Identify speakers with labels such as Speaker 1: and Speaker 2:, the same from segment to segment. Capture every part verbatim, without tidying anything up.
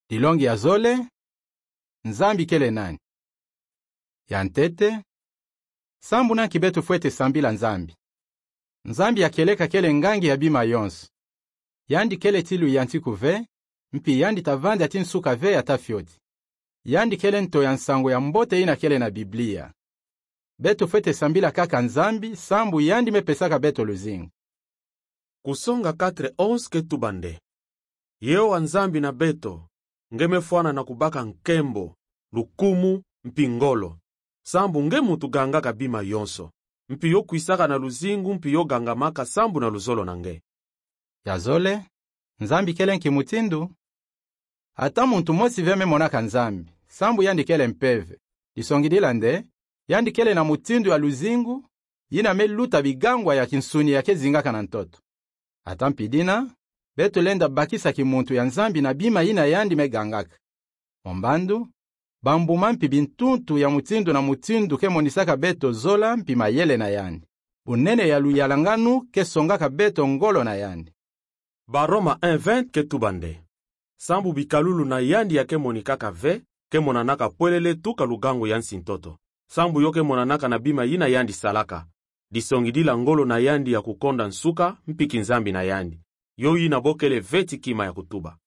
Speaker 1: Dilongi ya zole, nzambi kele nani. Ya ntete, sambu nanki betu fuete sambila nzambi. Nzambi ya keleka kele ngangi ya bima yonsu. Yandi kele tilu yanti kuve, mpi yandi tavandi ati nsuka ve ya tafioti. Yandi kele nto ya nsango ya mbote ina kele na Biblia. Betu fuete sambila kaka nzambi, sambu yandi mepesaka beto luzingu.
Speaker 2: Kusonga katre onze ketu bande. Yeo wa nzambi na beto, ngemefuana na kubaka nkembo, lukumu, mpingolo. Sambu nge mutu gangaka bima yonso. Mpi yo kuisaka na luzingu, mpi yo gangamaka sambu na luzolo nange.
Speaker 1: Ya zole, nzambi kele nkimutindu. Ata muntu mosi veme monaka nzambi, sambu yandi kele mpeve. Disongidila nde, yandi kele na mutindu ya luzingu, yina me luta bigangwa ya kinsuni ya kezingaka na ntoto. Ata mpidina, beto lenda bakisa ki muntu ya nzambi na bima yina yandi me gangaka. Mombandu, bambuma mpi bintuntu ya mutindu na mutindu ke monisaka beto zola mpi mayele na yandi. Unene ya luyalanganu ke songaka beto ngolo na yandi.
Speaker 2: Baroma un vingt ketu bande. Sambu bikalulu na yandi ya ke monikaka ve, ke monanaka pwelele tuka lugangu yansi ntoto. Sambu yoke monanaka na bima yina yandi salaka. Disongidila ngolo na yandi ya kukonda nsuka mpiki nzambi na yandi. Yo yina bokele veti kima ya kutuba.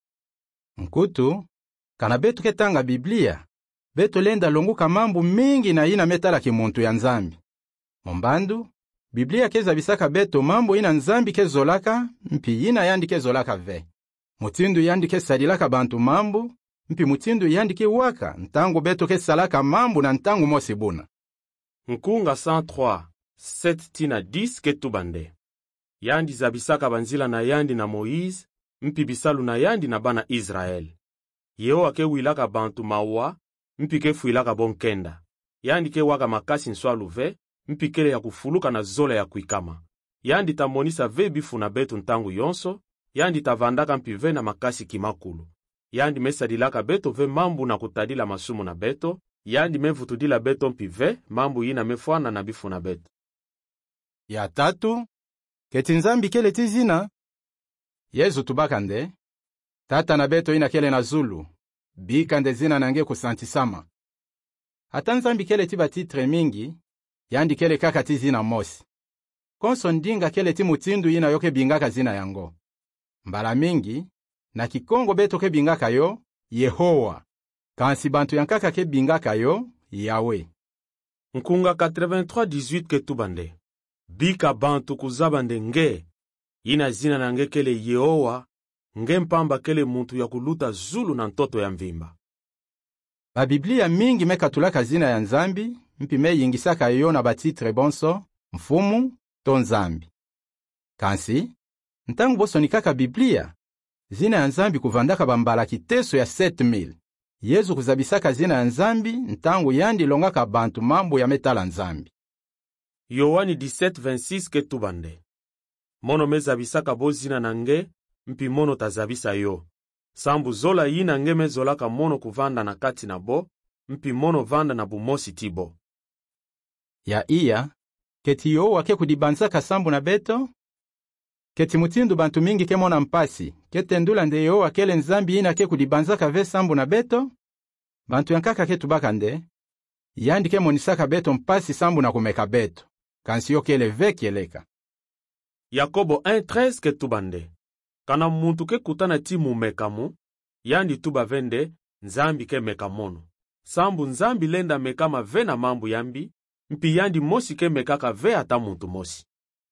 Speaker 1: Nkutu, kana betu ketanga Biblia, beto lenda longuka mambu mingi na yina metala ki muntu ya nzambi. Mombandu, Biblia keza bisaka beto mambu ina nzambi ke zolaka, mpi yina yandi ke zolaka ve. Mutindu yandi ke sadilaka bantu mambu, mpi mutindu yandi ke waka, ntangu beto ke salaka mambu na ntangu mosibuna.
Speaker 2: Nkunga cent trois, sept tina dix ketu bande. Yandi zabisaka banzila na yandi na Moize, mpi bisalu na yandi na bana Israel. Yeo ake wilaka bantu mawa, mpi ke fuilaka bonkenda. Yandi ke waka makasi nswalu ve, mpi kele ya kufuluka na zola ya kuikama. Yandi tamonisa ve bifu na betu ntangu yonso, yandi tavandaka mpi ve na makasi kimakulu. Yandi mesadilaka beto ve mambu na kutadila masumu na beto, yandi mevutudila beto mpi ve, mambu yina mefuana na bifu na beto.
Speaker 1: Ya tatu, keti nzambi kele tizina. Yezu tubakande, tata na beto ina kele na zulu, bikande zina nange kusantisama. Ata nzambi kele tiba titre mingi, yandi kele kaka tizina mosi. Konso ndinga kele timutindu ina yoke bingaka zina yango. Mbala mingi, na kikongo beto ke bingaka yo, Yehowa. Kansi bantu yankaka ke bingaka yo, Yahweh.
Speaker 2: Nkunga quatre-vingt-trois dix-huit ketu bande. Bika bantu kuzabande nge, ina zina nange kele Yehowa, nge mpamba kele muntu ya kuluta zulu na ntoto ya mvimba.
Speaker 1: Ba Biblia mingi mekatulaka zina ya nzambi, mpime yingisaka yo na batitre bonso, mfumu, to nzambi. Kansi, ntangu boso nikaka Biblia, zina ya nzambi kuvandaka bambala kiteso ya sept mille. Yezu kuzabisaka zina ya nzambi, ntangu yandi longaka bantu mambu ya metala nzambi.
Speaker 2: Yohani dix-sept vingt-six ketu bande. Mono mezabisaka bo zina nange, mpi mono tazabisa yo. Sambu zola yina nge mezolaka mono kuvanda na kati na bo, mpi mono vanda na bumosi tibo.
Speaker 1: Ya iya, keti yo wake kudibanzaka sambu na beto? Keti mutindu bantu mingi ke mona mpasi, kete ndula nde yo wakele nzambi yina ke kudibanzaka ve sambu na beto? Bantu yankaka ke tubakande, yandi ke monisaka beto mpasi sambu na kumeka beto. Kansi yo kele ve kieleka.
Speaker 2: Yakobo un treize ketu bande. Kana muntu ke kutana timu mekamu, yandi tuba vende, nzambi ke mekamono. Sambu nzambi lenda mekama ve na mambu yambi, mpi yandi mosi ke mekaka ve ata muntu mosi.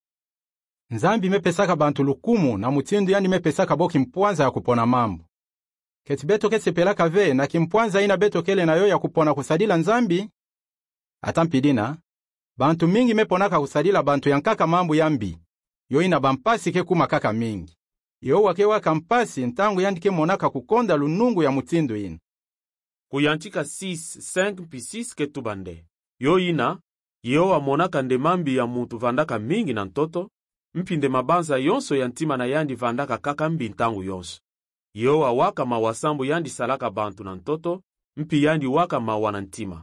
Speaker 1: Nzambi mepesaka bantu lukumu na mutindu yandi mepesaka bo kimpwanza ya kupona mambu. Keti beto ke sepelaka ve na kimpwanza ina beto kele na yo ya kupona kusadila nzambi. Ata mpidina, bantu mingi meponaka kusadila bantu yankaka mambu yambi. Yo ina bampasi ke kuma kaka mingi. Yo wake waka mpasi ntangu yandi ke monaka kukonda lunungu ya mutindu ina.
Speaker 2: Kuyantika six, cinq pi six ketu bande. Yo ina, yo wa monaka ndemambi ya mutu vandaka mingi na ntoto, mpinde mabanza yonso ya ntima na yandi vandaka kaka mbi ntangu yonso. Yo wa waka mawasambu yandi salaka bantu na ntoto, mpi yandi waka mawana ntima.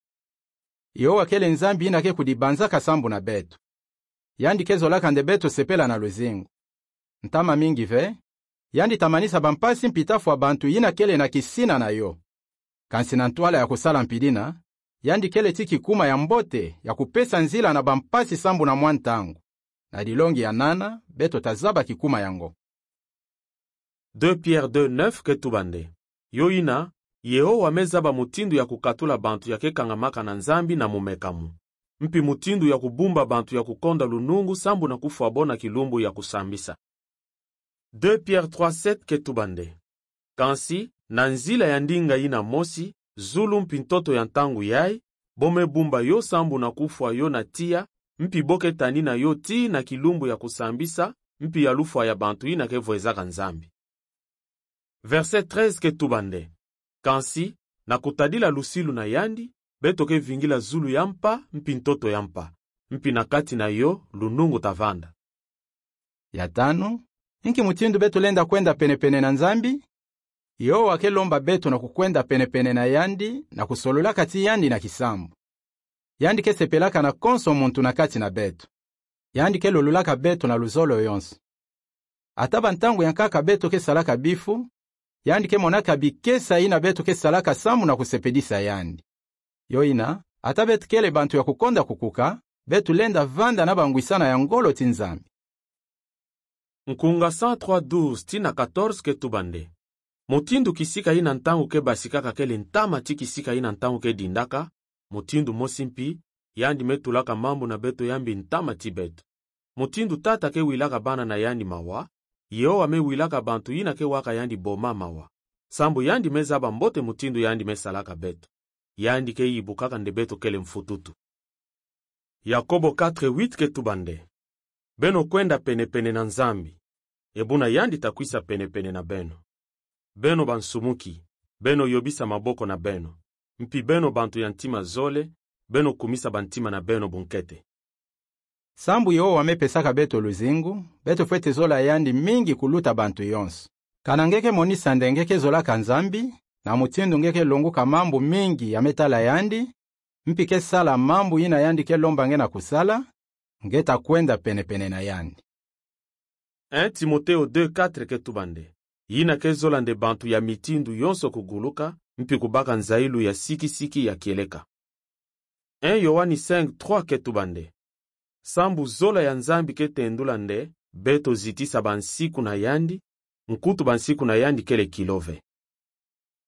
Speaker 1: Yo wakele nzambi ina ke kudibanzaka sambu na beto. Yandi kezo laka nde beto sepela na luzingu. Ntama mingi ve, yandi tamanisa bampasi mpitafu wa bantu yina kele na kisina na yo. Kansi na ntwala ya kusala mpidina, yandi kele tiki kuma ya mbote ya kupesa nzila na bampasi sambu na mwantangu. Na dilongi ya nana, beto tazaba kikuma yango.
Speaker 2: deux Pierre deux neuf ketubande. Yo ina, Yehowa mezaba mutindu ya kukatula bantu ya kekangamaka na nzambi na mumekamu. Mpi mutindu ya kubumba bantu ya kukonda lunungu sambu na kufuabona kilumbu ya kusambisa. deux Pierre trois sept ketubande. Kansi, na nzila ya ndinga ina mosi, zulu mpi ntoto ya ntangu yai, bome bumba yo sambu na kufua yo na tia, mpi boke tani na yo ti na kilumbu ya kusambisa, mpi ya lufua ya bantu ina kevoezaka nzambi. Verset treize ketubande. Kansi, na kutadila lusilu na yandi, beto ke vingila zulu yampa, mpi ntoto yampa, mpi na kati na yo, lunungu tavanda.
Speaker 1: Ya tano, inki mutindu beto lenda kwenda penepene na nzambi, yo wake lomba beto na kukwenda penepene na yandi, na kusolula kati yandi na kisambu. Yandi ke sepelaka na konso muntu na kati na beto. Yandi ke lolulaka beto na luzolo yonso. Ataba ntangu yankaka beto ke salaka bifu, yandi ke monaka bikesa ina beto ke salaka samu na kusepedisa yandi. Yo ina, atabetu kele bantu ya kukonda kukuka, betu lenda vanda na bangwisana ya ngolo tinzambi.
Speaker 2: Nkunga cent trois douze tina quatorze ketubande. Mutindu kisika ina ntangu ke basikaka kele ntama ti kisika ina ntangu ke dindaka, mutindu mosimpi, yandi metulaka mambu na beto yambi ntama ti beto. Mutindu tata ke wilaka bana na yandi mawa, Yehowa me wilaka bantu ina ke waka yandi boma mawa. Sambu yandi mezaba mbote mutindu yandi mesalaka beto. Yandi ke yibukaka nde beto kele mfututu. Yakobo quatre huit ketubande. Beno kwenda penepene na nzambi. Ebuna yandi takwisa penepene na beno. Beno bansumuki, beno yobisa maboko na beno. Mpi beno bantu yantima zole, beno kumisa bantima na beno bunkete.
Speaker 1: Sambu Yehowa mepesaka beto luzingu, beto fwete zola yandi mingi kuluta bantu yonso. Kana ngeke monisa ndengeke zola kanzambi, na mutindu ngeke longuka mambu mingi ya metala yandi, mpi ke sala mambu ina yandi ke lomba nge na kusala, ngeta kwenda penepene na yandi.
Speaker 2: un Timotheo deux quatre ketubande. Yina ke zola nde bantu ya mitindu yonso kuguluka, mpi kubaka nzailu ya siki siki ya kieleka. un Yohani cinq trois ketubande. Sambu zola ya nzambi ke tendula nde, beto zitisa bansiku na yandi, nkutu bansiku na yandi kele kilove.